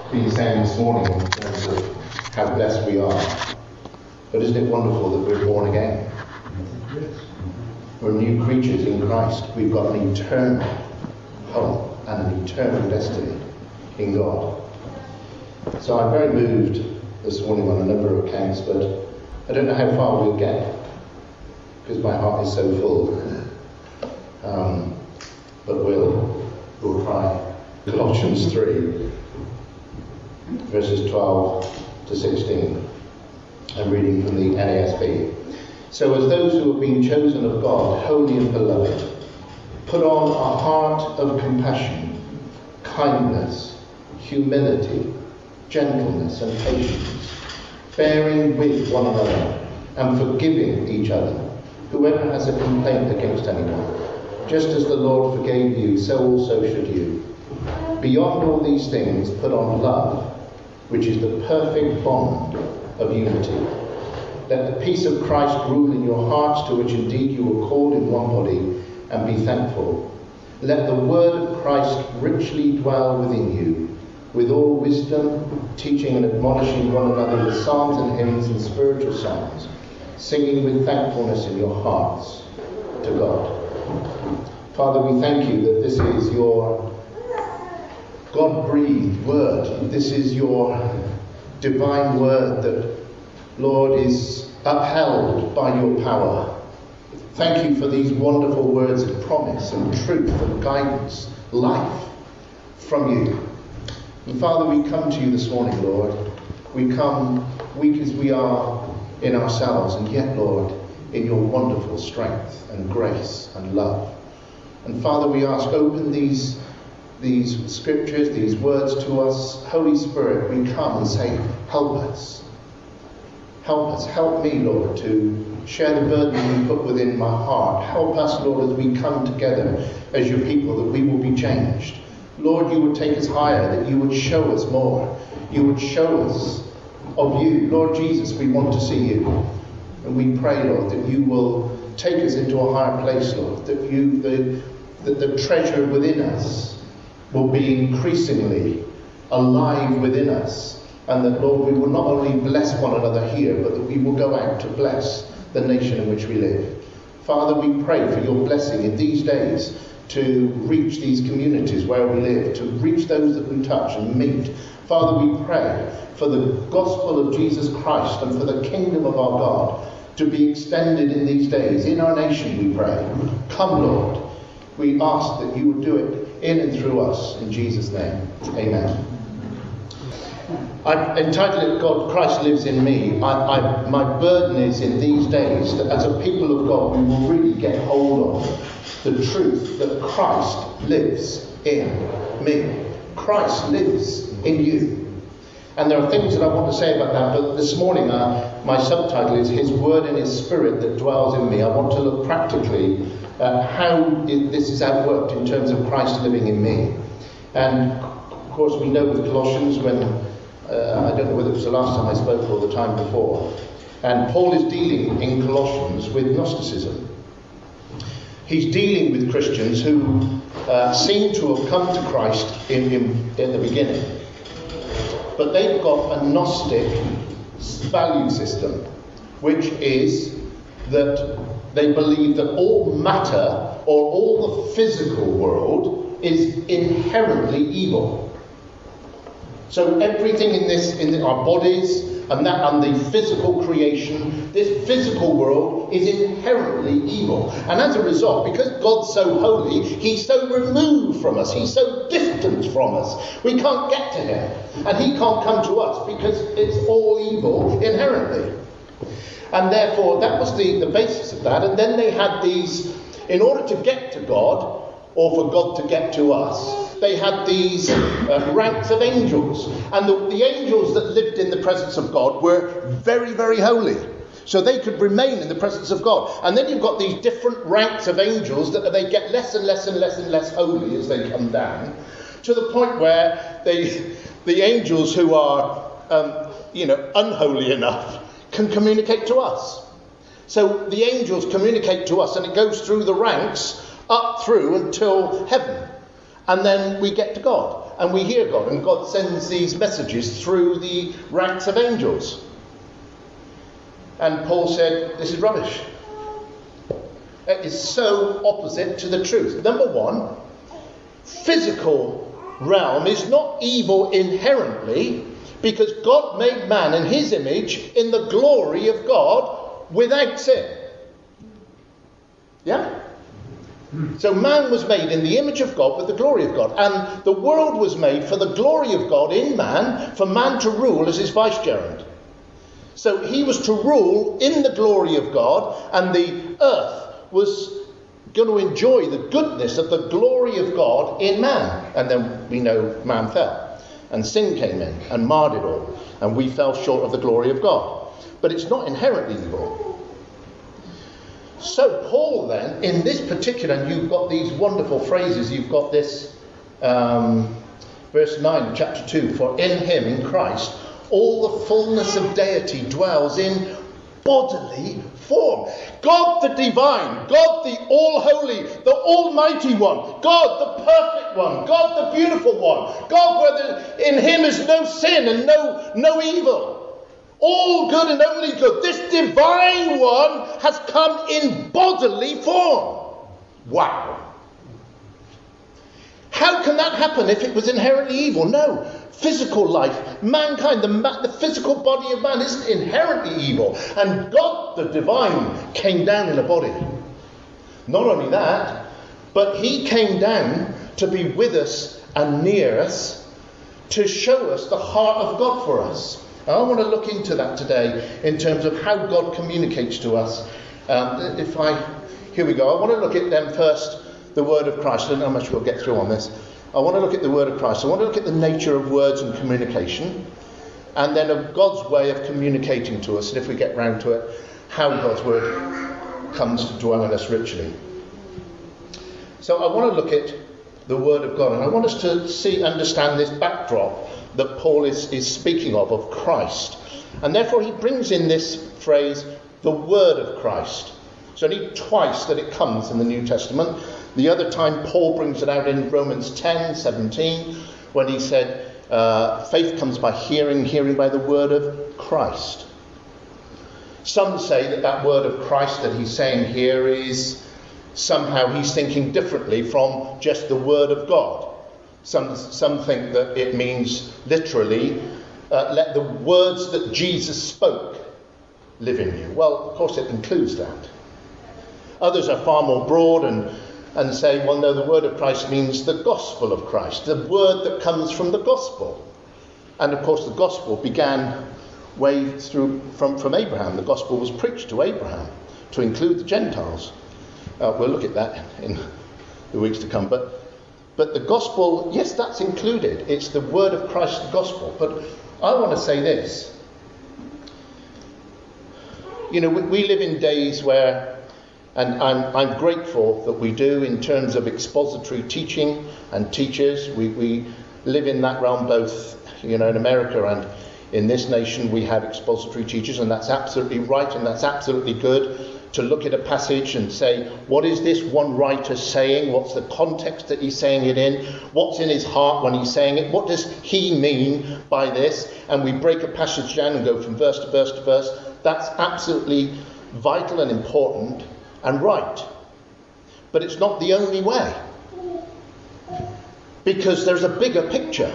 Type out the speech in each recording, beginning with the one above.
been saying this morning in terms of how blessed we are. But isn't it wonderful that we're born again? We're new creatures in Christ. We've got an eternal home and an eternal destiny in God. So I'm very moved this morning on a number of accounts, but I don't know how far we'll get because my heart is so full. But we'll try. Colossians 3, verses 12 to 16. I'm reading from the NASB. So as those who have been chosen of God, holy and beloved, put on a heart of compassion, kindness, humility, gentleness and patience, bearing with one another and forgiving each other, whoever has a complaint against anyone. Just as the Lord forgave you, so also should you. Beyond all these things, put on love, which is the perfect bond of unity. Let the peace of Christ rule in your hearts, to which indeed you were called in one body, and be thankful. Let the word of Christ richly dwell within you, with all wisdom, teaching and admonishing one another with psalms and hymns and spiritual songs, singing with thankfulness in your hearts to God. Father, we thank you that this is your God-breathed word. This is your divine word that, Lord, is upheld by your power. Thank you for these wonderful words of promise and truth and guidance, life from you. And Father, we come to you this morning, Lord. We come weak as we are in ourselves, and yet, Lord, in your wonderful strength and grace and love. And Father, we ask, open these scriptures, these words to us. Holy Spirit, we come and say, help us. Help us. Help me, Lord, to share the burden you put within my heart. Help us, Lord, as we come together as your people, that we will be changed. Lord, you would take us higher, that you would show us more. You would show us of you. Lord Jesus, we want to see you. And we pray, Lord, that you will take us into a higher place, Lord, that the treasure within us will be increasingly alive within us, and that, Lord, we will not only bless one another here, but that we will go out to bless the nation in which we live. Father, we pray for your blessing in these days to reach these communities where we live, to reach those that we touch and meet. Father, we pray for the gospel of Jesus Christ and for the kingdom of our God to be extended in these days. In our nation, we pray. Come, Lord. We ask that you would do it in and through us. In Jesus' name. Amen. I've entitled it, God, Christ Lives in Me. My burden is in these days that as a people of God, we will really get hold of the truth that Christ lives in me. Christ lives in you. And there are things that I want to say about that, but this morning my subtitle is His Word and His Spirit that dwells in me. I want to look practically at how this is outworked in terms of Christ living in me. And of course we know with Colossians, when I don't know whether it was the last time I spoke or the time before, and Paul is dealing in Colossians with Gnosticism. He's dealing with Christians who seem to have come to Christ in the beginning. But they've got a Gnostic value system, which is that they believe that all matter or all the physical world is inherently evil. So everything in our bodies and the physical creation, this physical world is inherently evil. And as a result, because God's so holy, he's so removed from us, he's so distant from us, we can't get to him. And he can't come to us because it's all evil inherently. And therefore, that was the basis of that. And then they had these, in order to get to God, or for God to get to us, they had these ranks of angels. And the angels that lived in the presence of God were very, very holy. So they could remain in the presence of God. And then you've got these different ranks of angels that they get less and less and less and less holy as they come down, to the point where the angels who are unholy enough can communicate to us. So the angels communicate to us, and it goes through the ranks up through until heaven. And then we get to God, and we hear God, and God sends these messages through the ranks of angels. And Paul said, this is rubbish. It is so opposite to the truth. Number one, physical realm is not evil inherently, because God made man in his image in the glory of God without sin. Yeah? So man was made in the image of God with the glory of God. And the world was made for the glory of God in man, for man to rule as his vicegerent. So he was to rule in the glory of God, and the earth was going to enjoy the goodness of the glory of God in man. And then we know man fell, and sin came in and marred it all, and we fell short of the glory of God. But it's not inherently evil. So Paul then, in this particular, and you've got these wonderful phrases, you've got this verse 9 chapter 2, for in him, in Christ, all the fullness of deity dwells in bodily form. God the divine, God the all-holy, the almighty one, God the perfect one, God the beautiful one, God where in him is no sin and no evil. All good and only good. This divine one has come in bodily form. Wow. How can that happen if it was inherently evil? No. Physical life, mankind, the physical body of man isn't inherently evil. And God, the divine, came down in a body. Not only that, but he came down to be with us and near us, to show us the heart of God for us. I want to look into that today in terms of how God communicates to us. Here we go. I want to look at them first, the word of Christ. I don't know how much we'll get through on this. I want to look at the word of Christ. I want to look at the nature of words and communication, and then of God's way of communicating to us. And if we get round to it, how God's word comes to dwell in us richly. So I want to look at the word of God, and I want us to understand this backdrop that Paul is speaking of Christ. And therefore he brings in this phrase, the word of Christ. It's only twice that it comes in the New Testament. The other time Paul brings it out in Romans 10:17, when he said, faith comes by hearing, hearing by the word of Christ. Some say that word of Christ that he's saying here is somehow he's thinking differently from just the word of God. Some think that it means literally, let the words that Jesus spoke live in you. Well, of course it includes that. Others are far more broad and say, well, no, the word of Christ means the gospel of Christ, the word that comes from the gospel. And of course the gospel began way through from Abraham. The gospel was preached to Abraham to include the Gentiles. We'll look at that in the weeks to come. But the gospel, yes, that's included. It's the word of Christ, the gospel. But I want to say this. You know, we live in days where, and I'm grateful that we do in terms of expository teaching and teachers. We live in that realm both, in America and in this nation we have expository teachers, and that's absolutely right and that's absolutely good. To look at a passage and say, what is this one writer saying? What's the context that he's saying it in? What's in his heart when he's saying it? What does he mean by this? And we break a passage down and go from verse to verse to verse. That's absolutely vital and important and right. But it's not the only way. Because there's a bigger picture.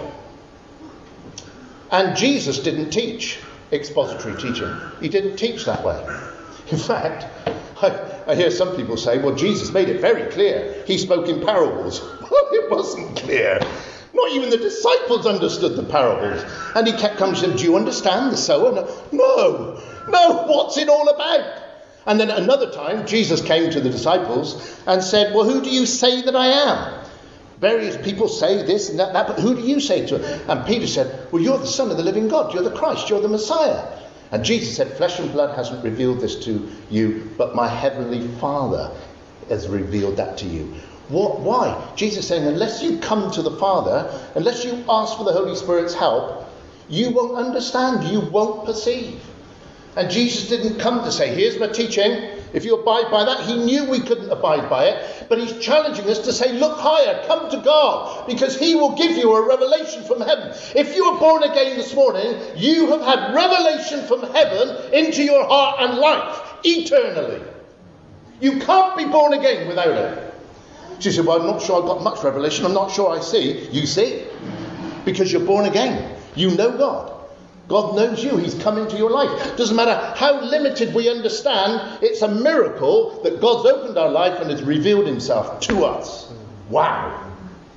And Jesus didn't teach expository teaching. He didn't teach that way. In fact, I hear some people say, well, Jesus made it very clear. He spoke in parables. Well, it wasn't clear. Not even the disciples understood the parables. And he kept coming to them, do you understand the sower? No, what's it all about? And then another time, Jesus came to the disciples and said, well, who do you say that I am? Various people say this and that, but who do you say to it? And Peter said, well, you're the Son of the living God. You're the Christ. You're the Messiah. And Jesus said, flesh and blood hasn't revealed this to you, but my heavenly Father has revealed that to you. What? Why? Jesus saying, unless you come to the Father, unless you ask for the Holy Spirit's help, you won't understand, you won't perceive. And Jesus didn't come to say, here's my teaching, If you abide by that, he knew we couldn't abide by it, but he's challenging us to say, look higher, come to God, because he will give you a revelation from heaven. If you are born again this morning, you have had revelation from heaven into your heart and life, eternally. You can't be born again without it. She said, well, I'm not sure I've got much revelation, I'm not sure I see. You see, because you're born again. You know God. God knows you. He's come into your life. Doesn't matter how limited we understand, it's a miracle that God's opened our life and has revealed himself to us. Wow.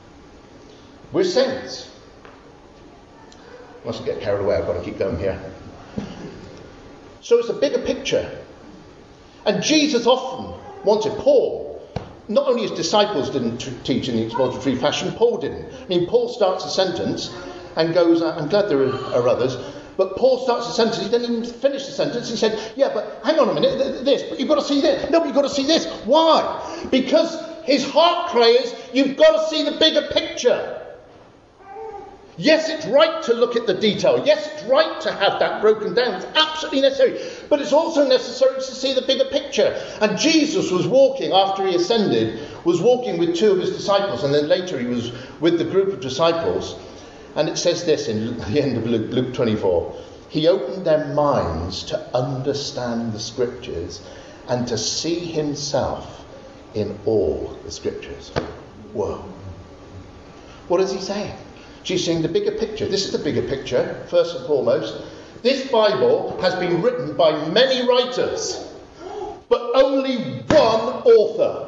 We're saints. Mustn't get carried away. I've got to keep going here. So it's a bigger picture. And Jesus often wanted Paul. Not only his disciples didn't teach in the expository fashion, Paul didn't. I mean, Paul starts a sentence and goes, I'm glad there are others, but Paul starts a sentence, he didn't even finish the sentence. He said, yeah, but hang on a minute, this, but you've got to see this. No, but you've got to see this. Why? Because his heart cry is, you've got to see the bigger picture. Yes, it's right to look at the detail. Yes, it's right to have that broken down. It's absolutely necessary. But it's also necessary to see the bigger picture. And Jesus was walking, after he ascended, was walking with two of his disciples. And then later he was with the group of disciples. And it says this in the end of Luke 24. He opened their minds to understand the scriptures and to see himself in all the scriptures. Whoa. What is he saying? She's saying the bigger picture. This is the bigger picture, first and foremost. This Bible has been written by many writers, but only one author.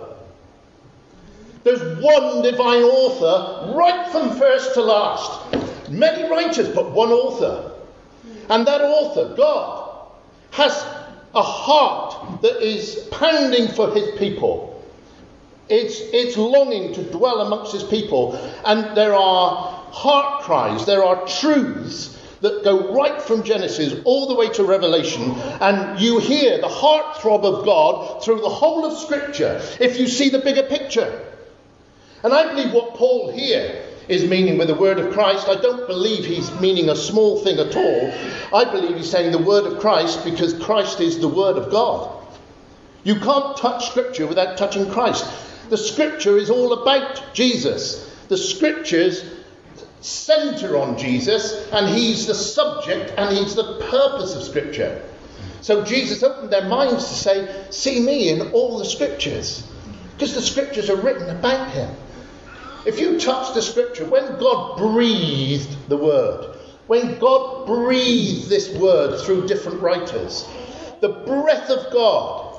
There's one divine author, right from first to last. Many writers, but one author. And that author, God, has a heart that is pounding for his people. It's longing to dwell amongst his people. And there are heart cries, there are truths that go right from Genesis all the way to Revelation, and you hear the heartthrob of God through the whole of Scripture if you see the bigger picture. And I believe what Paul here is meaning with the word of Christ, I don't believe he's meaning a small thing at all. I believe he's saying the word of Christ because Christ is the word of God. You can't touch Scripture without touching Christ. The Scripture is all about Jesus. The Scriptures centre on Jesus, and he's the subject and he's the purpose of Scripture. So Jesus opened their minds to say, see me in all the Scriptures, because the Scriptures are written about him. If you touch the Scripture, when God breathed the word, when God breathed this word through different writers, the breath of God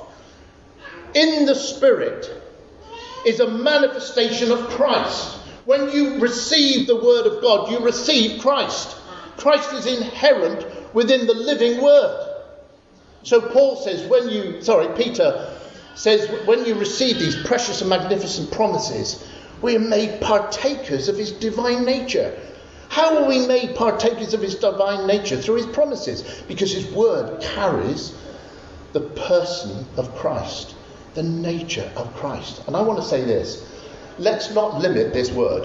in the Spirit is a manifestation of Christ. When you receive the word of God, you receive Christ. Christ is inherent within the living word. So Paul says, Peter says, when you receive these precious and magnificent promises, we are made partakers of his divine nature. How are we made partakers of his divine nature? Through his promises. Because his word carries the person of Christ, the nature of Christ. And I want to say this. Let's not limit this word.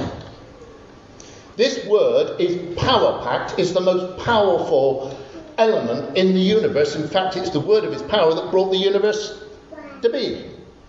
This word is power-packed. It's the most powerful element in the universe. In fact, it's the word of his power that brought the universe to be.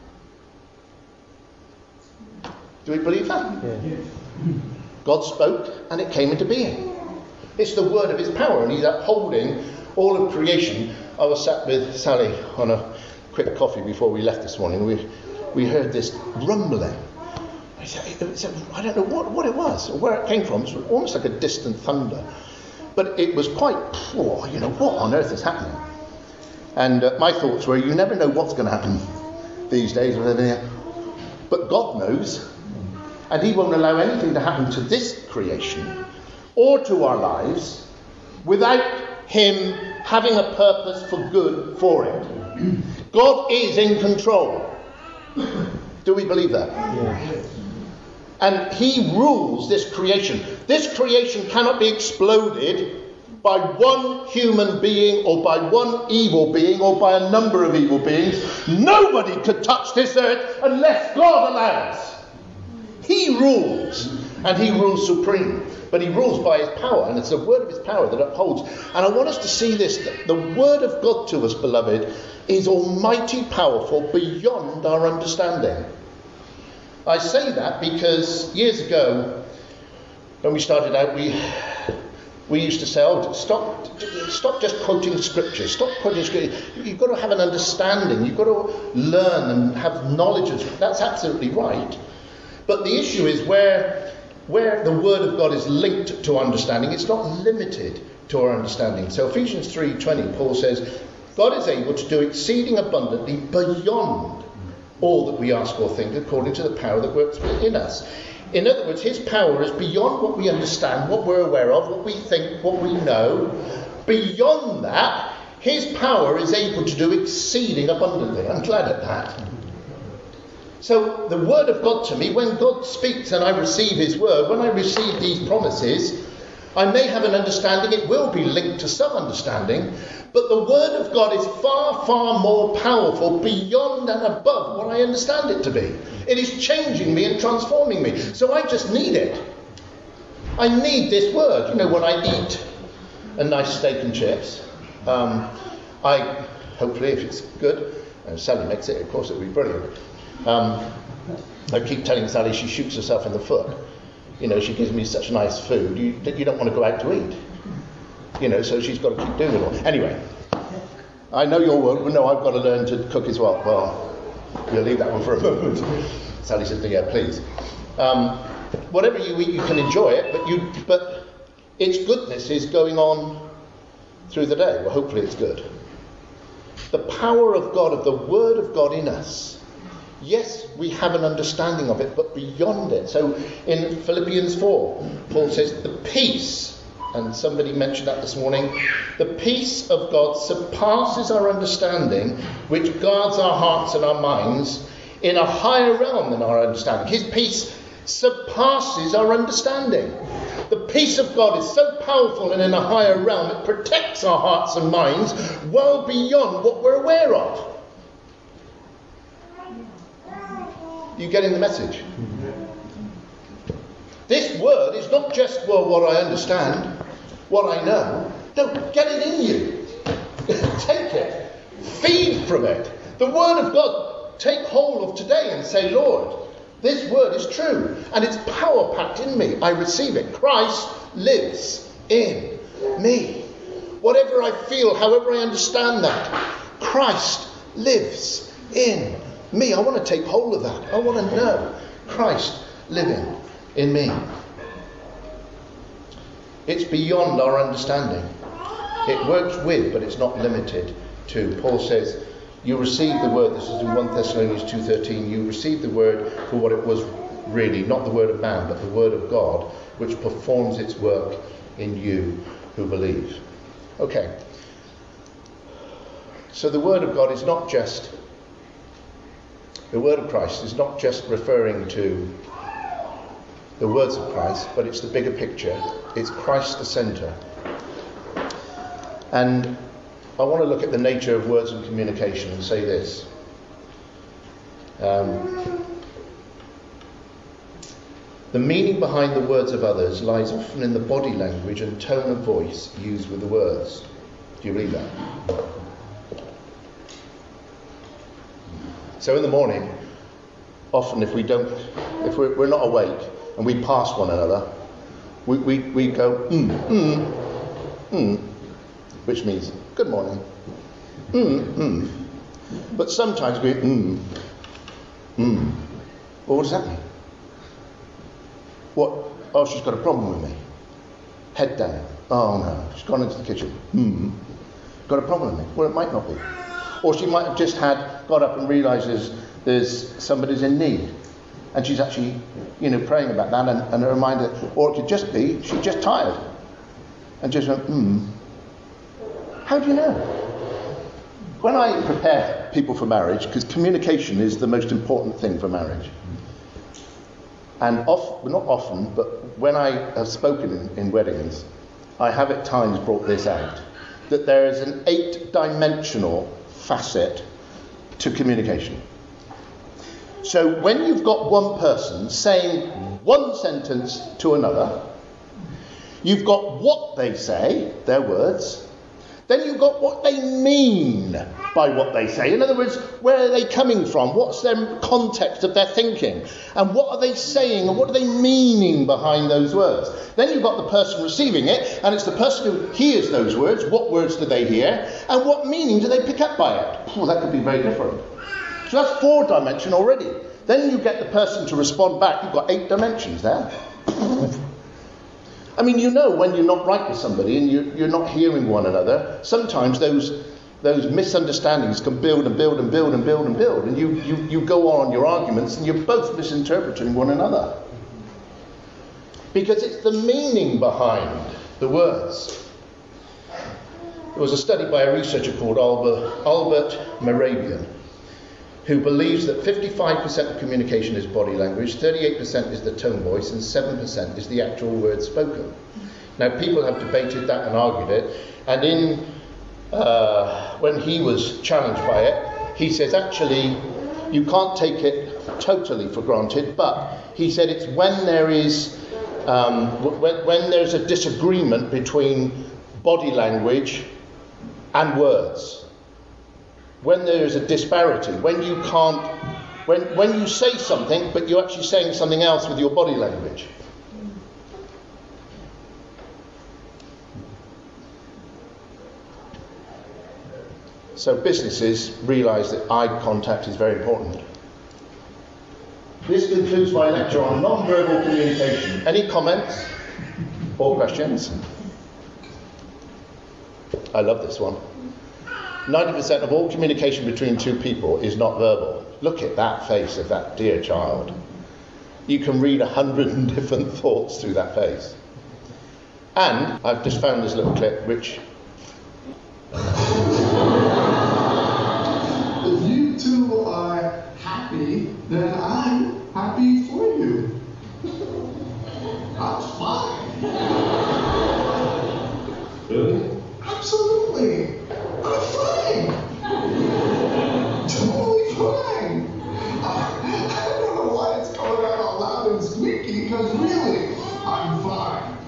Do we believe that? Yeah. God spoke and it came into being. It's the word of his power, and he's upholding all of creation. I was sat with Sally on a quick coffee before we left this morning. We heard this rumbling. I don't know what it was or where it came from. It was almost like a distant thunder. But it was quite, what on earth is happening? And my thoughts were, you never know what's going to happen these days. But God knows. And he won't allow anything to happen to this creation or to our lives without him having a purpose for good for it. God is in control. Do we believe that? Yeah. And he rules this creation. This creation cannot be exploded by one human being or by one evil being or by a number of evil beings. Nobody could touch this earth unless God allows. He rules. And he rules supreme. But he rules by his power, and it's the word of his power that upholds. And I want us to see this, that the word of God to us, beloved, is almighty powerful beyond our understanding. I say that because years ago, when we started out, we used to say, stop just quoting scripture. Stop quoting scripture. You've got to have an understanding. You've got to learn and have knowledge of scripture. That's absolutely right. But the issue is where the word of God is linked to understanding, it's not limited to our understanding. So Ephesians 3:20, Paul says, God is able to do exceeding abundantly beyond all that we ask or think, according to the power that works within us. In other words, his power is beyond what we understand, what we're aware of, what we think, what we know. Beyond that, his power is able to do exceeding abundantly. I'm glad at that. So the word of God to me, when God speaks and I receive his word, when I receive these promises, I may have an understanding, it will be linked to some understanding, but the word of God is far, far more powerful beyond and above what I understand it to be. It is changing me and transforming me. So I just need it. I need this word. You know, when I eat a nice steak and chips, hopefully if it's good, and Sally makes it, of course it would be brilliant. I keep telling Sally she shoots herself in the foot. You know, she gives me such nice food. You don't want to go out to eat. You know, so she's got to keep doing it all. Anyway, I know your word. No, I've got to learn to cook as well. Well, we'll leave that one for a moment. Sally said, yeah, please. Whatever you eat, you can enjoy it, but its goodness is going on through the day. Well, hopefully it's good. The power of God, of the word of God in us. Yes, we have an understanding of it, but beyond it. So in Philippians 4, Paul says, the peace, and somebody mentioned that this morning, the peace of God surpasses our understanding, which guards our hearts and our minds in a higher realm than our understanding. His peace surpasses our understanding. The peace of God is so powerful and in a higher realm, it protects our hearts and minds well beyond what we're aware of. You getting the message? This word is not just, well, what I understand, what I know. No, get it in you. Take it. Feed from it. The word of God, take hold of today and say, Lord, this word is true. And it's power packed in me. I receive it. Christ lives in me. Whatever I feel, however I understand that, Christ lives in me. I want to take hold of that. I want to know Christ living in me. It's beyond our understanding. It works with, but it's not limited to. Paul says, you receive the word, this is in 1 Thessalonians 2:13, you receive the word for what it was really, not the word of man, but the word of God, which performs its work in you who believe. Okay. So the word of God is not just, the word of Christ is not just referring to the words of Christ, but it's the bigger picture. It's Christ the centre. And I want to look at the nature of words and communication and say this. The meaning behind the words of others lies often in the body language and tone of voice used with the words. Do you read that? So in the morning, often if we're not awake and we pass one another, we go, which means good morning. But sometimes we well, what does that mean? What? Oh, she's got a problem with me. Head down. Oh no, she's gone into the kitchen. Got a problem with me. Well, it might not be. Or she might have just got up and realises there's somebody's in need. And she's actually, praying about that and a reminder. Or it could just be she's just tired. And just went, How do you know? When I prepare people for marriage, because communication is the most important thing for marriage. And not often, but when I have spoken in weddings, I have at times brought this out. That there is an 8-dimensional facet to communication. So when you've got one person saying one sentence to another. You've got what they say, their words. Then you've got what they mean by what they say. In other words, where are they coming from? What's their context of their thinking? And what are they saying? And what are they meaning behind those words? Then you've got the person receiving it, and it's the person who hears those words. What words do they hear? And what meaning do they pick up by it? Oh, that could be very different. So that's 4 dimension already. Then you get the person to respond back. You've got 8 dimensions there. I mean, you know when you're not right with somebody and you're not hearing one another, sometimes those misunderstandings can build and build and build and build and build. And you go on your arguments and you're both misinterpreting one another. Because it's the meaning behind the words. There was a study by a researcher called Albert Mehrabian, who believes that 55% of communication is body language, 38% is the tone voice, and 7% is the actual word spoken. Now, people have debated that and argued it, and when he was challenged by it, he says, actually, you can't take it totally for granted, but he said it's when there is, when there's a disagreement between body language and words. When there is a disparity, when you can't, when you say something, but you're actually saying something else with your body language. So businesses realise that eye contact is very important. This concludes my lecture on non-verbal communication. Any comments or questions? I love this one. 90% of all communication between two people is not verbal. Look at that face of that dear child. You can read 100 different thoughts through that face. And I've just found this little clip which... If you two are happy, then I'm happy for you. That's fine. Really? Absolutely. I'm fine. Totally fine. I don't know why it's coming out all loud and squeaky, because really, I'm fine.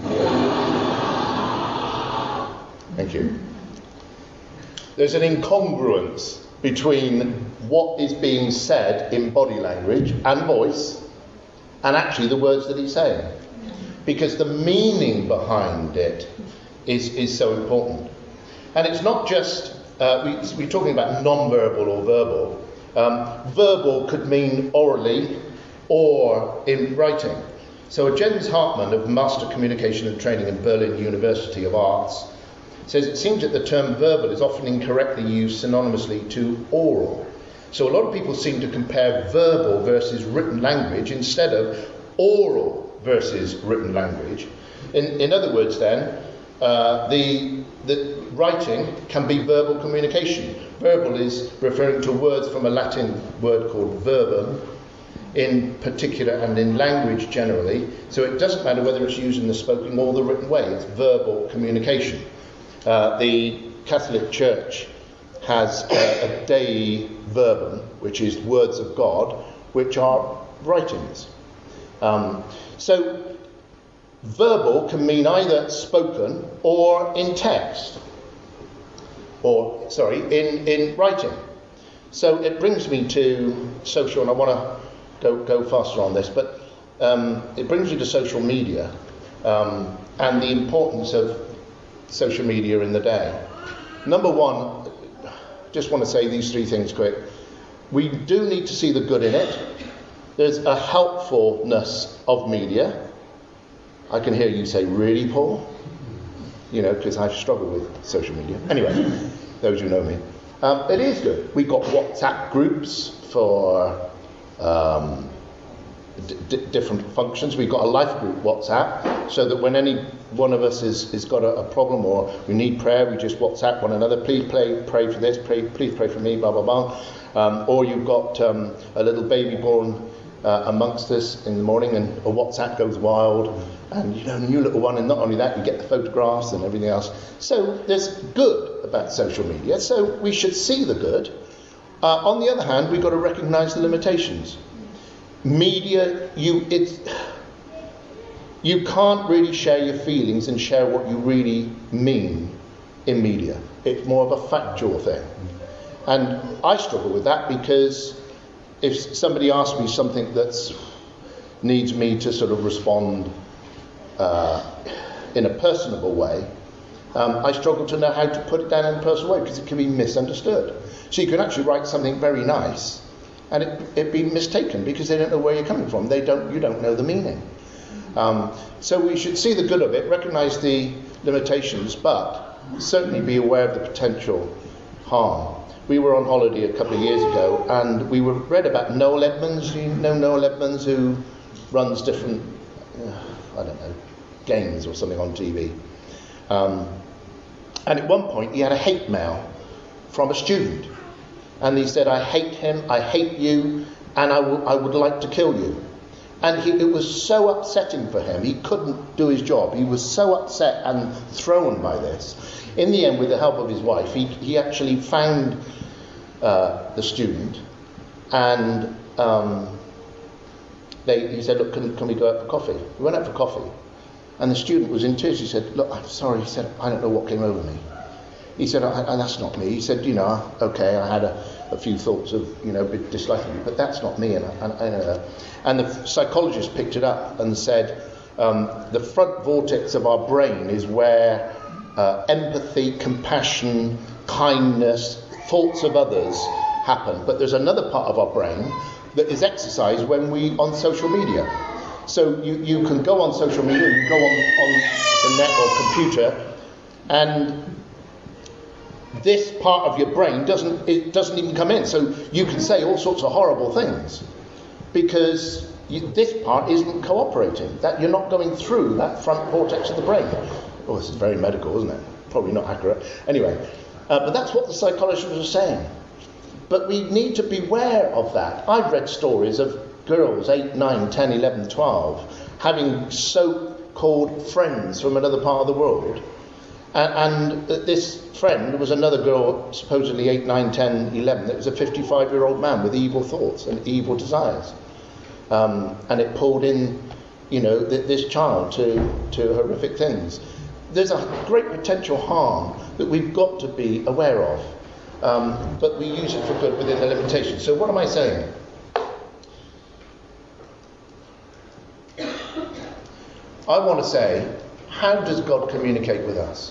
Thank you. There's an incongruence between what is being said in body language and voice and actually the words that he's saying. Because the meaning behind it is so important. And it's not just, we're talking about non-verbal or verbal. Verbal could mean orally or in writing. So Jens Hartmann of Master Communication and Training in Berlin University of Arts says it seems that the term verbal is often incorrectly used synonymously to oral. So a lot of people seem to compare verbal versus written language instead of oral versus written language. In other words then, the writing can be verbal communication. Verbal is referring to words from a Latin word called verbum in particular and in language generally. So it doesn't matter whether it's used in the spoken or the written way, it's verbal communication. The Catholic Church has a Dei Verbum, which is words of God, which are writings. So verbal can mean either spoken or in text, or in writing. So it brings me to social, and I want to go faster on this, but it brings me to social media and the importance of social media in the day. Number one, just want to say these 3 things quick. We do need to see the good in it. There's a helpfulness of media. I can hear you say, really, Paul? You know, because I've struggled with social media. Anyway, those who know me. It is good. We've got WhatsApp groups for different functions. We've got a life group WhatsApp, so that when any one of us is got a problem or we need prayer, we just WhatsApp one another. Please pray for this. Please pray for me. Blah blah blah. Or you've got a little baby born amongst us in the morning, and a WhatsApp goes wild, and you know, a new little one. And not only that, you get the photographs and everything else. So there's good about social media. So we should see the good. On the other hand, we've got to recognise the limitations. Media, You can't really share your feelings and share what you really mean in media. It's more of a factual thing. And I struggle with that, because if somebody asks me something that needs me to sort of respond in a personable way, I struggle to know how to put it down in a personal way, because it can be misunderstood. So you can actually write something very nice and it be mistaken because they don't know where you're coming from. You don't know the meaning. So we should see the good of it, recognise the limitations, but certainly be aware of the potential harm. We were on holiday a couple of years ago, and we read about Noel Edmonds. You know Noel Edmonds, who runs different, games or something on TV. And at one point he had a hate mail from a student, and he said, "I hate him, I hate you, and I would like to kill you." And it was so upsetting for him. He couldn't do his job. He was so upset and thrown by this. In the end, with the help of his wife, he actually found the student, and he said, "Look, can we go out for coffee?" We went out for coffee, and the student was in tears. He said, "Look, I'm sorry." He said, "I don't know what came over me." He said, "That's not me." He said, "Okay, I had a few thoughts of, a bit disliking you, but that's not me." And the psychologist picked it up and said, the front vortex of our brain is where empathy, compassion, kindness, thoughts of others happen. But there's another part of our brain that is exercised when we on social media. So you can go on social media, you can go on the net or computer, and this part of your brain doesn't even come in. So you can say all sorts of horrible things because this part isn't cooperating. That you're not going through that front vortex of the brain. Oh, this is very medical, isn't it? Probably not accurate. Anyway, but that's what the psychologists were saying. But we need to beware of that. I've read stories of girls 8, 9, 10, 11, 12 having so-called friends from another part of the world. And this friend was another girl, supposedly 8, 9, 10, 11, that was a 55-year-old man with evil thoughts and evil desires. And it pulled in, this child to horrific things. There's a great potential harm that we've got to be aware of. But we use it for good within the limitations. So what am I saying? I want to say, how does God communicate with us?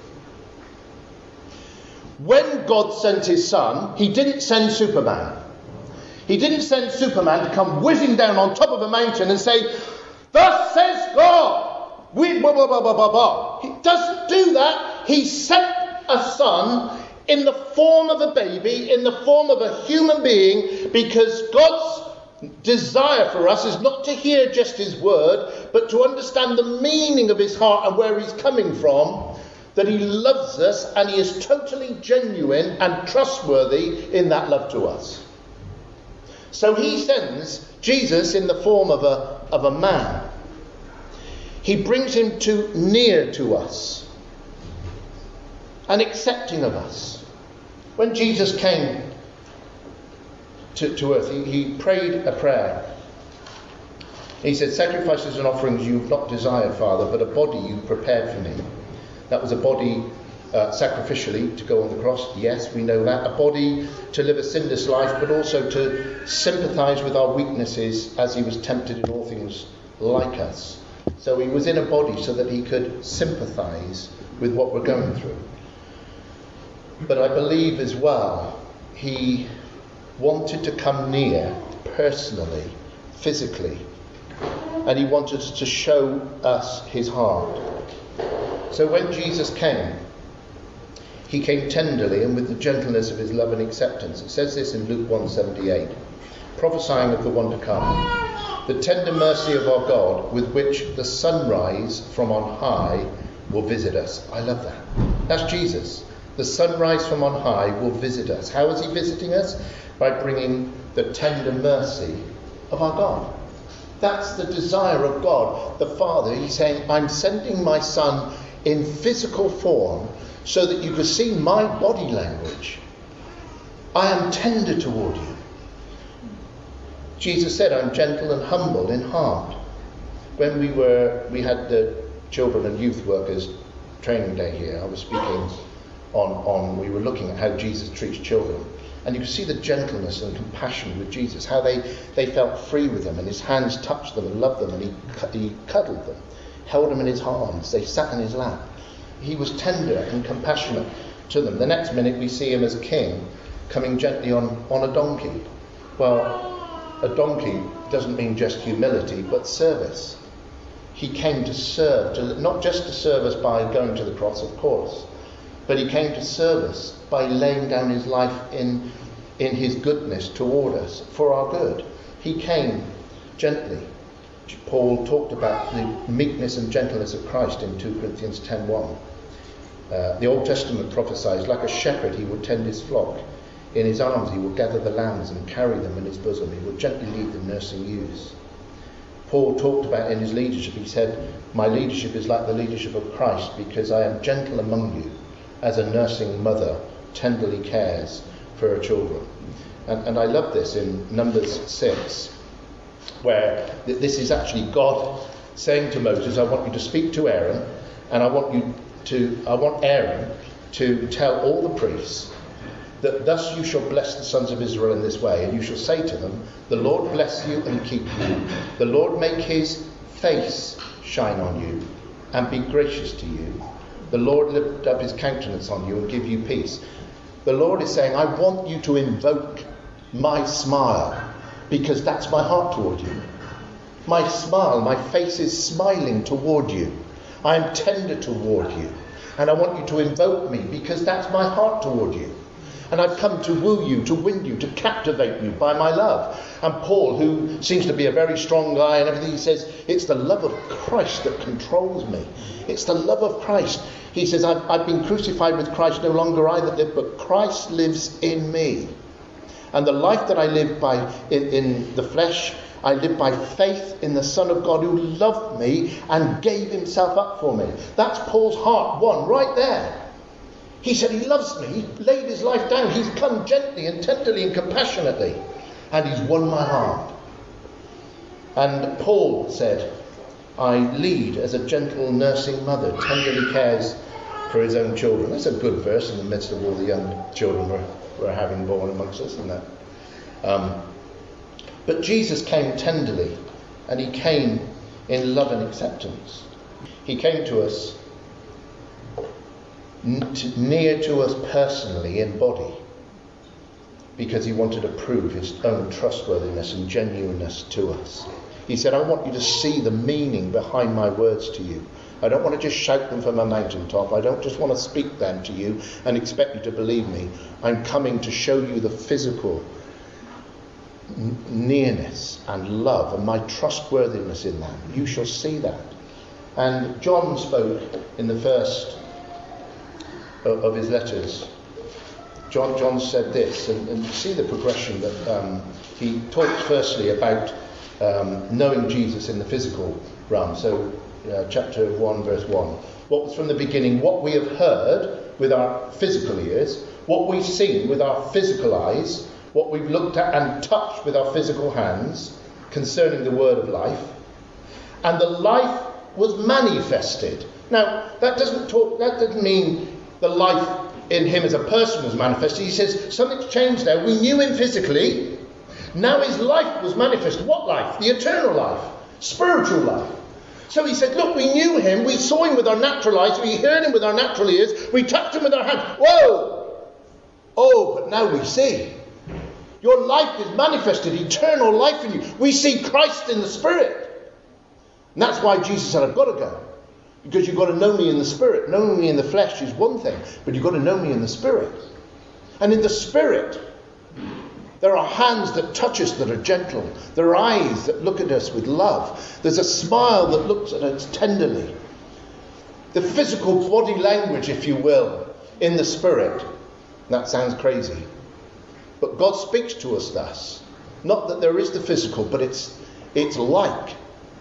When God sent his son, he didn't send Superman. He didn't send Superman to come whizzing down on top of a mountain and say, "Thus says God." He doesn't do that. He sent a son in the form of a baby, in the form of a human being, because God's desire for us is not to hear just his word, but to understand the meaning of his heart and where he's coming from, that he loves us and he is totally genuine and trustworthy in that love to us. So he sends Jesus in the form of a man. He brings him near to us and accepting of us. When Jesus came to earth, he prayed a prayer. He said, "Sacrifices and offerings you have not desired, Father, but a body you prepared for me." That was a body sacrificially to go on the cross. Yes, we know that. A body to live a sinless life, but also to sympathise with our weaknesses as he was tempted in all things like us. So he was in a body so that he could sympathise with what we're going through. But I believe as well, he wanted to come near personally, physically, and he wanted to show us his heart. So when Jesus came, he came tenderly and with the gentleness of his love and acceptance. It says this in Luke 1:78, prophesying of the one to come. The tender mercy of our God, with which the sunrise from on high will visit us. I love that. That's Jesus. The sunrise from on high will visit us. How is he visiting us? By bringing the tender mercy of our God. That's the desire of God, the Father. He's saying, I'm sending my Son in physical form so that you can see my body language. I am tender toward you. Jesus said, I'm gentle and humble in heart. when we had the children and youth workers training day here, I was speaking we were looking at how Jesus treats children. And you could see the gentleness and compassion with Jesus, how they felt free with him, and his hands touched them and loved them, and he cuddled them, held them in his arms, they sat in his lap. He was tender and compassionate to them. The next minute we see him as king, coming gently on a donkey. Well, a donkey doesn't mean just humility, but service. He came to serve, not just to serve us by going to the cross, of course, but he came to serve us by laying down his life in his goodness toward us for our good. He came gently. Paul talked about the meekness and gentleness of Christ in 2 Corinthians 10:1. The Old Testament prophesies, like a shepherd he would tend his flock. In his arms he will gather the lambs and carry them in his bosom. He will gently lead them nursing ewes. Paul talked about in his leadership, he said, my leadership is like the leadership of Christ, because I am gentle among you, as a nursing mother tenderly cares for her children. And I love this in Numbers 6, where this is actually God saying to Moses, I want you to speak to Aaron, and I want Aaron to tell all the priests that thus you shall bless the sons of Israel in this way, and you shall say to them, the Lord bless you and keep you. The Lord make his face shine on you and be gracious to you. The Lord lift up his countenance on you and give you peace. The Lord is saying, I want you to invoke my smile, because that's my heart toward you. My smile, my face is smiling toward you. I am tender toward you. And I want you to invoke me, because that's my heart toward you. And I've come to woo you, to win you, to captivate you by my love. And Paul, who seems to be a very strong guy and everything, he says, it's the love of Christ that controls me. It's the love of Christ. He says, I've been crucified with Christ, no longer I that live, but Christ lives in me. And the life that I live by in the flesh, I live by faith in the Son of God who loved me and gave himself up for me. That's Paul's heart won right there. He said he loves me. He laid his life down. He's come gently and tenderly and compassionately. And he's won my heart. And Paul said, I lead as a gentle nursing mother, tenderly cares for his own children. That's a good verse in the midst of all the young children we're having born amongst us, isn't that? But Jesus came tenderly, and he came in love and acceptance. He came to us, near to us personally in body, because he wanted to prove his own trustworthiness and genuineness to us. He said, I want you to see the meaning behind my words to you. I don't want to just shout them from a mountaintop. I don't just want to speak them to you and expect you to believe me. I'm coming to show you the physical nearness and love and my trustworthiness in that. You shall see that. And John spoke in the first of his letters. John said this, and see the progression that he talks firstly about knowing Jesus in the physical realm. So chapter 1 verse 1, what was from the beginning, what we have heard with our physical ears, what we've seen with our physical eyes, what we've looked at and touched with our physical hands concerning the word of life, and the life was manifested. Now that doesn't mean the life in him as a person was manifested. He says something's changed there. We knew him physically. Now his life was manifested. What life? The eternal life, spiritual life. So he said, look, we knew him, we saw him with our natural eyes, we heard him with our natural ears, we touched him with our hands. Whoa! Oh, but now we see. Your life is manifested, eternal life in you. We see Christ in the Spirit. And that's why Jesus said, I've got to go. Because you've got to know me in the Spirit. Knowing me in the flesh is one thing, but you've got to know me in the Spirit. And in the Spirit, there are hands that touch us that are gentle. There are eyes that look at us with love. There's a smile that looks at us tenderly. The physical body language, if you will, in the Spirit. That sounds crazy. But God speaks to us thus. Not that there is the physical, but it's like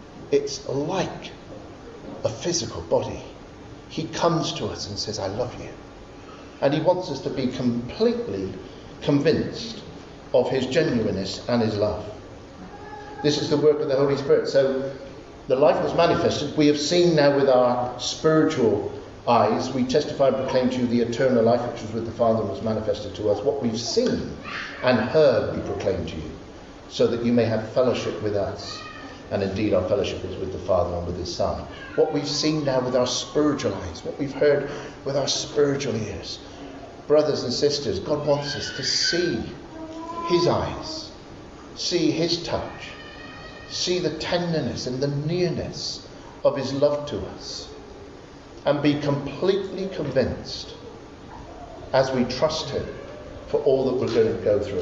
a physical body. He comes to us and says, I love you. And he wants us to be completely convinced of his genuineness and his love. This is the work of the Holy Spirit. So The life was manifested. We have seen now with our spiritual eyes. We testify and proclaim to you the eternal life which was with the Father and was manifested to us. What we've seen and heard we proclaim to you, so that you may have fellowship with us. And indeed our fellowship is with the Father and with his Son. What we've seen now with our spiritual eyes, what we've heard with our spiritual ears. Brothers and sisters, God wants us to see his eyes, see his touch, see the tenderness and the nearness of his love to us, and be completely convinced as we trust him for all that we're going to go through.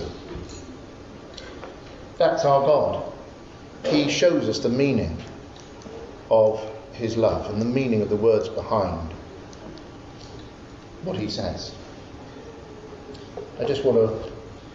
That's our God. He shows us the meaning of his love and the meaning of the words behind what he says. I just want to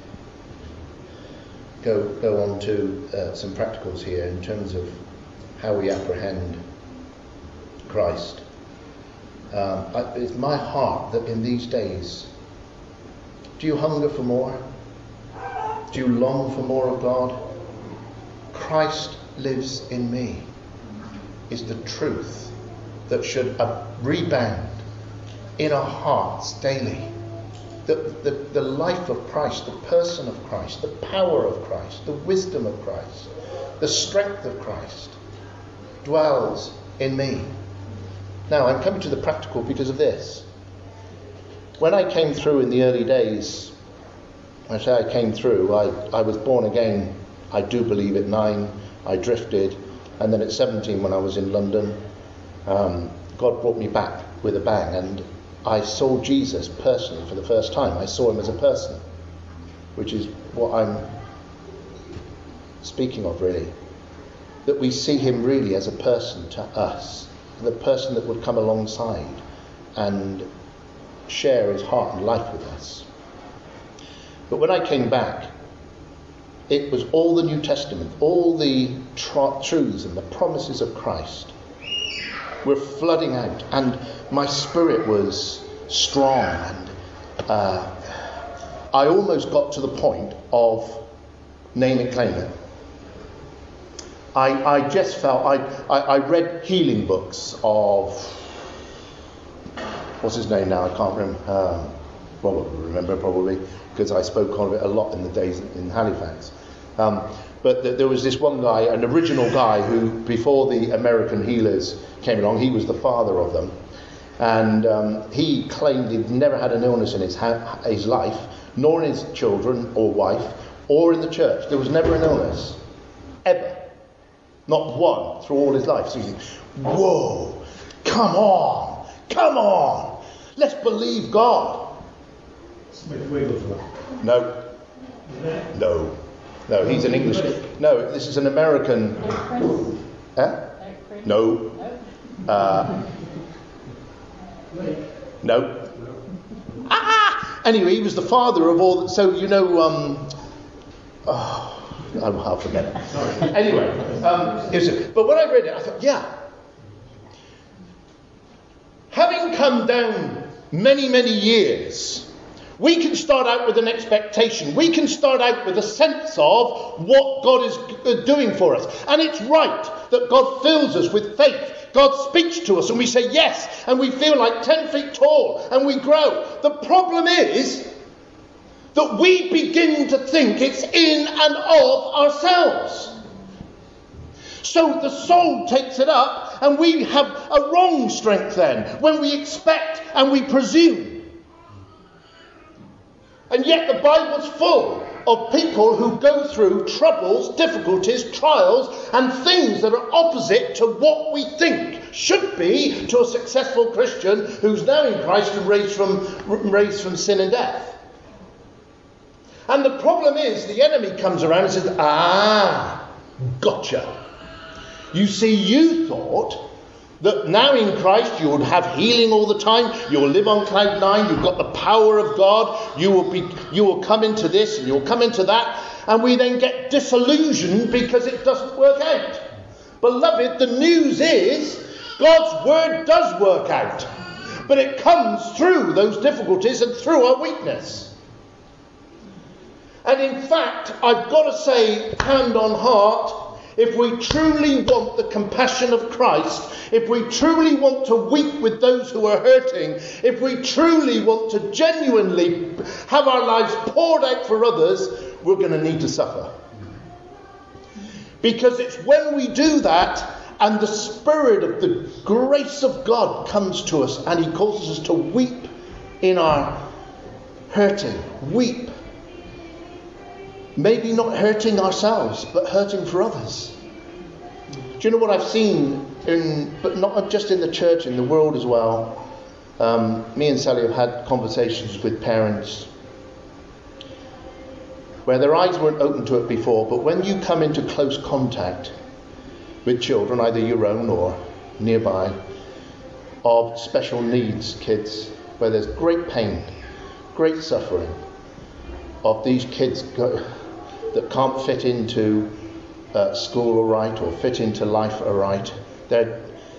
go on to some practicals here in terms of how we apprehend Christ. It's my heart that in these days, do you hunger for more? Do you long for more of God? Christ lives in me is the truth that should rebound in our hearts daily. The life of Christ, the person of Christ, the power of Christ, the wisdom of Christ, the strength of Christ dwells in me. Now, I'm coming to the practical because of this. When I came through in the early days, I say I came through, I was born again, I do believe, at 9. I drifted, and then at 17 when I was in London, God brought me back with a bang, and I saw Jesus personally for the first time. I saw him as a person, which is what I'm speaking of, really. That we see him really as a person to us, the person that would come alongside and share his heart and life with us. But when I came back, it was all the New Testament, all the truths and the promises of Christ were flooding out, and my spirit was strong, and I almost got to the point of name it, claim it. I just felt, I read healing books of, what's his name now, I can't remember, probably, because I spoke of it a lot in the days in Halifax. But there was this one guy, an original guy, who, before the American healers came along, he was the father of them. And he claimed he'd never had an illness in his life, nor in his children or wife, or in the church. There was never an illness. Ever. Not one through all his life. So you think, whoa, come on. Let's believe God. Smith Wigglesworth. No, he's an English. No, this is an American. No. No. Anyway, he was the father of all. So you know. I'll forget it. Anyway, but when I read it, I thought, yeah. Having come down many, many years, we can start out with an expectation. We can start out with a sense of what God is doing for us. And it's right that God fills us with faith. God speaks to us and we say yes. And we feel like 10 feet tall and we grow. The problem is that we begin to think it's in and of ourselves. So the soul takes it up and we have a wrong strength then when we expect and we presume. And yet the Bible's full of people who go through troubles, difficulties, trials, and things that are opposite to what we think should be to a successful Christian who's now in Christ and raised from sin and death. And the problem is the enemy comes around and says, gotcha. You see, you thought that now in Christ you would have healing all the time. You will live on cloud 9. You've got the power of God. You will come into this and you'll come into that. And we then get disillusioned because it doesn't work out. Beloved, the news is God's word does work out. But it comes through those difficulties and through our weakness. And in fact, I've got to say, hand on heart, if we truly want the compassion of Christ, if we truly want to weep with those who are hurting, if we truly want to genuinely have our lives poured out for others, we're going to need to suffer. Because it's when we do that and the Spirit of the grace of God comes to us and he causes us to weep in our hurting. Weep. Maybe not hurting ourselves, but hurting for others. Do you know what I've seen, but not just in the church, in the world as well? Me and Sally have had conversations with parents where their eyes weren't open to it before, but when you come into close contact with children, either your own or nearby, of special needs kids, where there's great pain, great suffering, of these kids that can't fit into school all right or fit into life all right. They're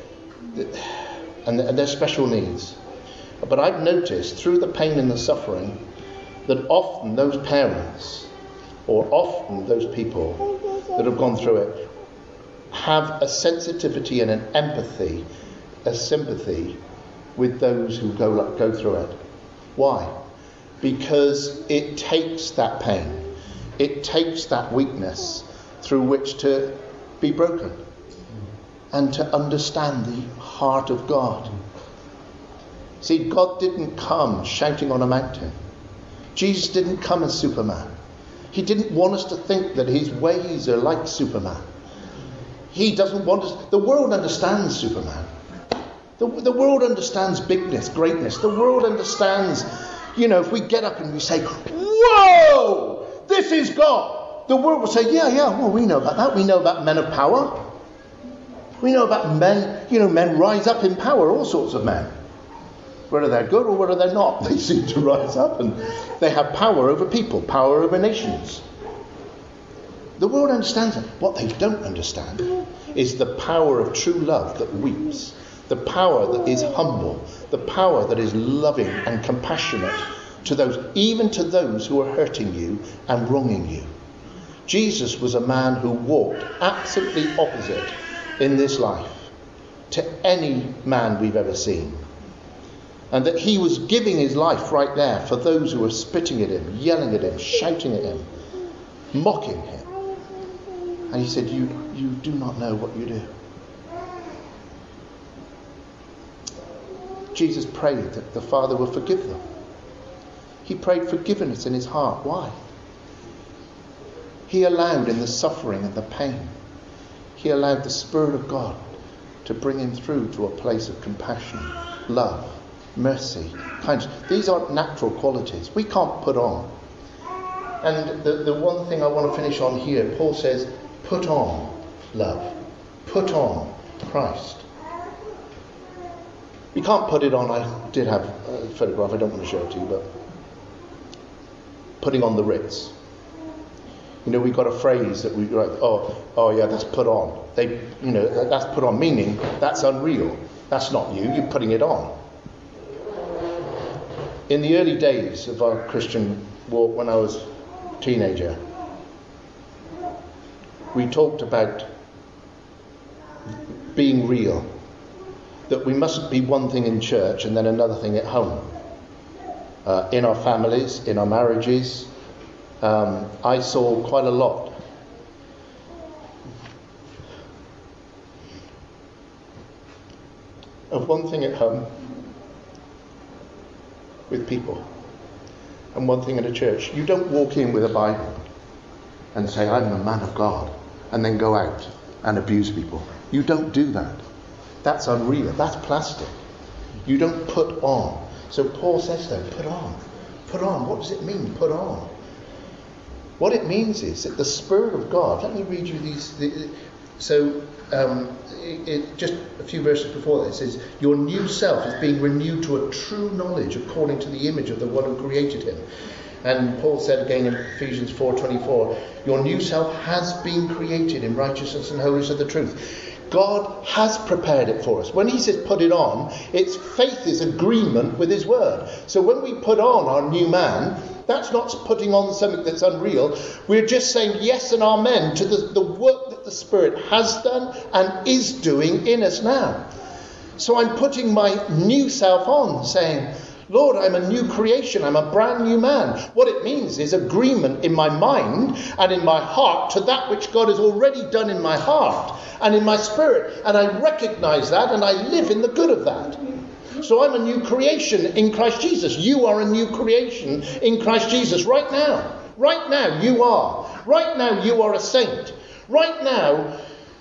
special needs. But I've noticed through the pain and the suffering that often those parents or often those people that have gone through it have a sensitivity and an empathy, a sympathy with those who go through it. Why? Because it takes that pain, it takes that weakness through which to be broken and to understand the heart of God. See, God didn't come shouting on a mountain. Jesus didn't come as Superman. He didn't want us to think that his ways are like Superman. He doesn't want us... The world understands Superman. The world understands bigness, greatness. The world understands, if we get up and we say, whoa, this is God. The world will say, yeah, well, we know about that. We know about men of power. We know about men, men rise up in power, all sorts of men. Whether they're good or whether they're not, they seem to rise up and they have power over people, power over nations. The world understands it. What they don't understand is the power of true love that weeps, the power that is humble, the power that is loving and compassionate to those, even to those who are hurting you and wronging you. Jesus was a man who walked absolutely opposite in this life to any man we've ever seen. And that he was giving his life right there for those who were spitting at him, yelling at him, shouting at him, mocking him. And he said, you do not know what you do. Jesus prayed that the Father will forgive them. He prayed forgiveness in his heart. Why? He allowed in the suffering and the pain, he allowed the Spirit of God to bring him through to a place of compassion, love, mercy, kindness. These aren't natural qualities. We can't put on. And the one thing I want to finish on here, Paul says, put on love. Put on Christ. You can't put it on. I did have a photograph. I don't want to show it to you, but putting on the Ritz. We've got a phrase that we write, oh yeah, that's put on. That's put on, meaning that's unreal. That's not you. You're putting it on. In the early days of our Christian walk, when I was a teenager, we talked about being real. That we mustn't be one thing in church and then another thing at home. In our families, in our marriages, I saw quite a lot of one thing at home with people and one thing in a church. You don't walk in with a Bible and say, I'm a man of God, and then go out and abuse people. You don't do that. That's unreal. That's plastic. You don't put on. So Paul says though, put on. Put on. What does it mean, put on? What it means is that the Spirit of God, let me read you these. Just a few verses before that, it says, your new self is being renewed to a true knowledge according to the image of the one who created him. And Paul said again in Ephesians 4:24, your new self has been created in righteousness and holiness of the truth. God has prepared it for us. When he says put it on, it's faith is agreement with his word. So when we put on our new man, that's not putting on something that's unreal. We're just saying yes and amen to the work that work the Spirit has done and is doing in us now. So I'm putting my new self on, saying, Lord, I'm a new creation. I'm a brand new man. What it means is agreement in my mind and in my heart to that which God has already done in my heart and in my spirit. And I recognize that and I live in the good of that. So I'm a new creation in Christ Jesus. You are a new creation in Christ Jesus right now. Right now you are. Right now you are a saint. Right now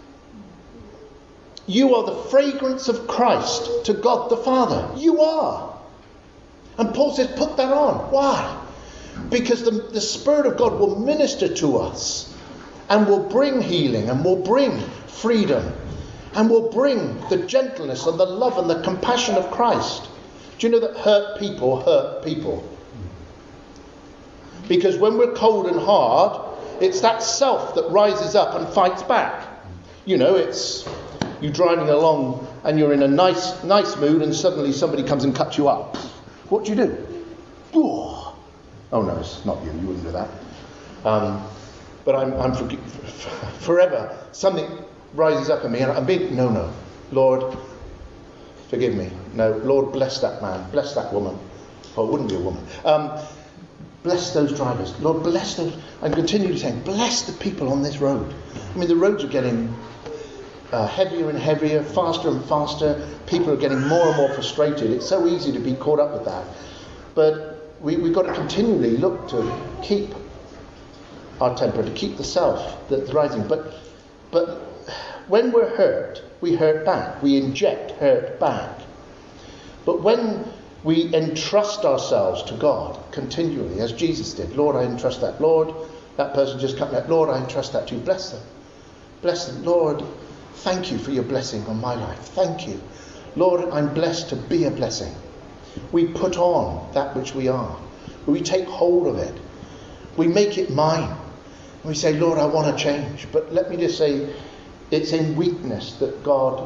you are the fragrance of Christ to God the Father. You are. And Paul says, put that on. Why? Because the Spirit of God will minister to us and will bring healing and will bring freedom and will bring the gentleness and the love and the compassion of Christ. Do you know that hurt people? Because when we're cold and hard, it's that self that rises up and fights back. You know, it's you driving along and you're in a nice mood and suddenly somebody comes and cuts you up. What do you do? Oh no, it's not you. You wouldn't do that. But I'm forever. Something rises up in me, and I'm being no. Lord, forgive me. No, Lord, bless that man, bless that woman. Oh, it wouldn't be a woman. Bless those drivers. Lord, bless those. I'm continually saying, bless the people on this road. I mean, the roads are getting heavier and heavier, faster and faster. People are getting more and more frustrated. It's so easy to be caught up with that. But we've got to continually look to keep our temper, to keep the self that's rising. But when we're hurt, we hurt back. We inject hurt back. But when we entrust ourselves to God continually, as Jesus did, Lord, I entrust that. Lord, that person just cut me out. Lord, I entrust that to you. Bless them. Bless them. Lord, thank you for your blessing on my life. Thank you. Lord, I'm blessed to be a blessing. We put on that which we are. We take hold of it. We make it mine. We say, Lord, I want to change. But let me just say, it's in weakness that God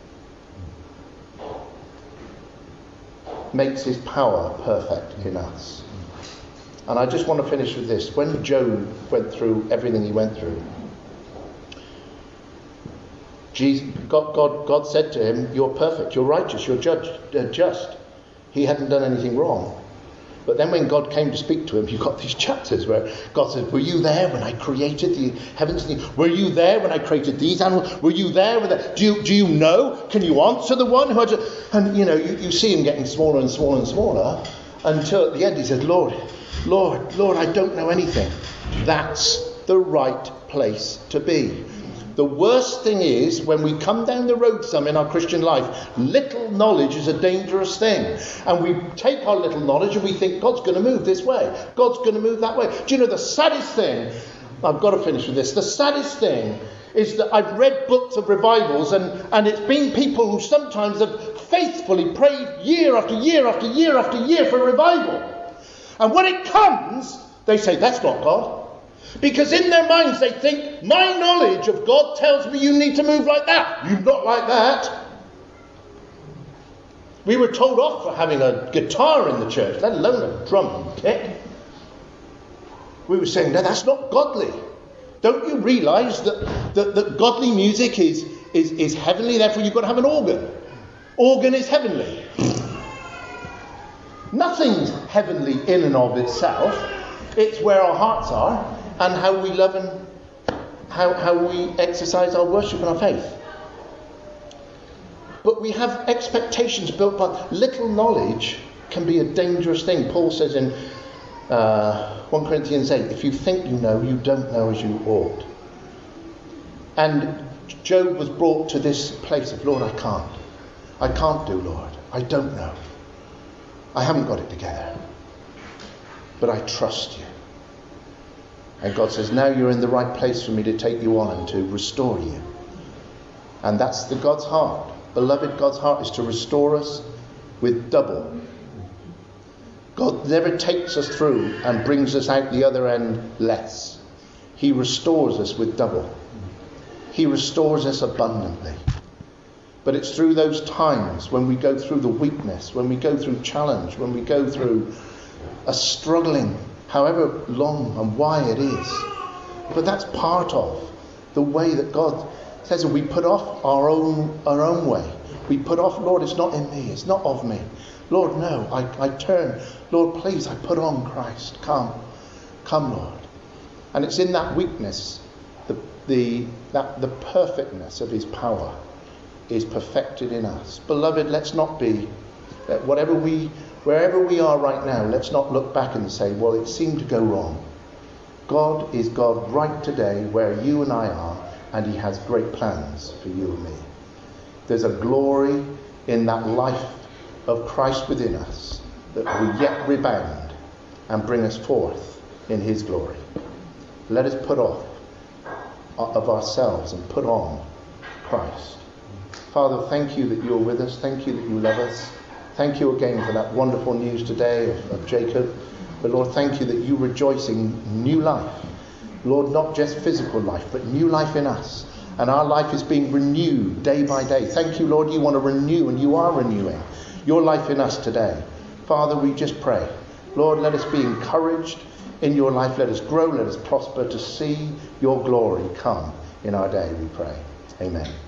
makes his power perfect in us. And I just want to finish with this. When Job went through everything he went through, God said to him, you're perfect, you're righteous, you're just. He hadn't done anything wrong. But then when God came to speak to him, you got these chapters where God said, were you there when I created the heavens and the earth? Were you there when I created these animals? Were you there? Do you know? Can you answer the one who had to? And you see him getting smaller and smaller and smaller until at the end he says, Lord, I don't know anything. That's the right place to be. The worst thing is when we come down the road some in our Christian life, little knowledge is a dangerous thing. And we take our little knowledge and we think God's going to move this way. God's going to move that way. Do you know the saddest thing? I've got to finish with this. The saddest thing is that I've read books of revivals and it's been people who sometimes have faithfully prayed year after year after year after year for revival. And when it comes, they say, that's not God. Because in their minds they think, my knowledge of God tells me you need to move like that. You're not like that. We were told off for having a guitar in the church, let alone a drum kit. We were saying, no, that's not godly. Don't you realise that godly music is heavenly, therefore you've got to have an organ. Organ is heavenly. Nothing's heavenly in and of itself. It's where our hearts are and how we love and how we exercise our worship and our faith. But we have expectations built by little knowledge can be a dangerous thing. Paul says in 1 Corinthians 8, if you think you know, you don't know as you ought. And Job was brought to this place of, Lord, I can't do, Lord. I don't know. I haven't got it together. But I trust you. And God says, now you're in the right place for me to take you on and to restore you. And that's God's heart. Beloved, God's heart is to restore us with double. God never takes us through and brings us out the other end less. He restores us with double. He restores us abundantly. But it's through those times when we go through the weakness, when we go through challenge, when we go through a struggling, however long and why it is. But that's part of the way that God says that we put off our own way. We put off, Lord, it's not in me, it's not of me. Lord, no, I turn. Lord, please, I put on Christ. Come, Lord. And it's in that weakness, the perfectness of his power is perfected in us. Beloved, let's not be, wherever we are right now, let's not look back and say, well, it seemed to go wrong. God is God right today where you and I are, and he has great plans for you and me. There's a glory in that life of Christ within us that will yet rebound and bring us forth in his glory. Let us put off of ourselves and put on Christ. Father, thank you that you're with us. Thank you that you love us. Thank you again for that wonderful news today of Jacob. But Lord, thank you that you rejoice in new life. Lord, not just physical life, but new life in us. And our life is being renewed day by day. Thank you, Lord, you want to renew, and you are renewing your life in us today. Father, we just pray. Lord, let us be encouraged in your life. Let us grow, let us prosper to see your glory come in our day, we pray. Amen.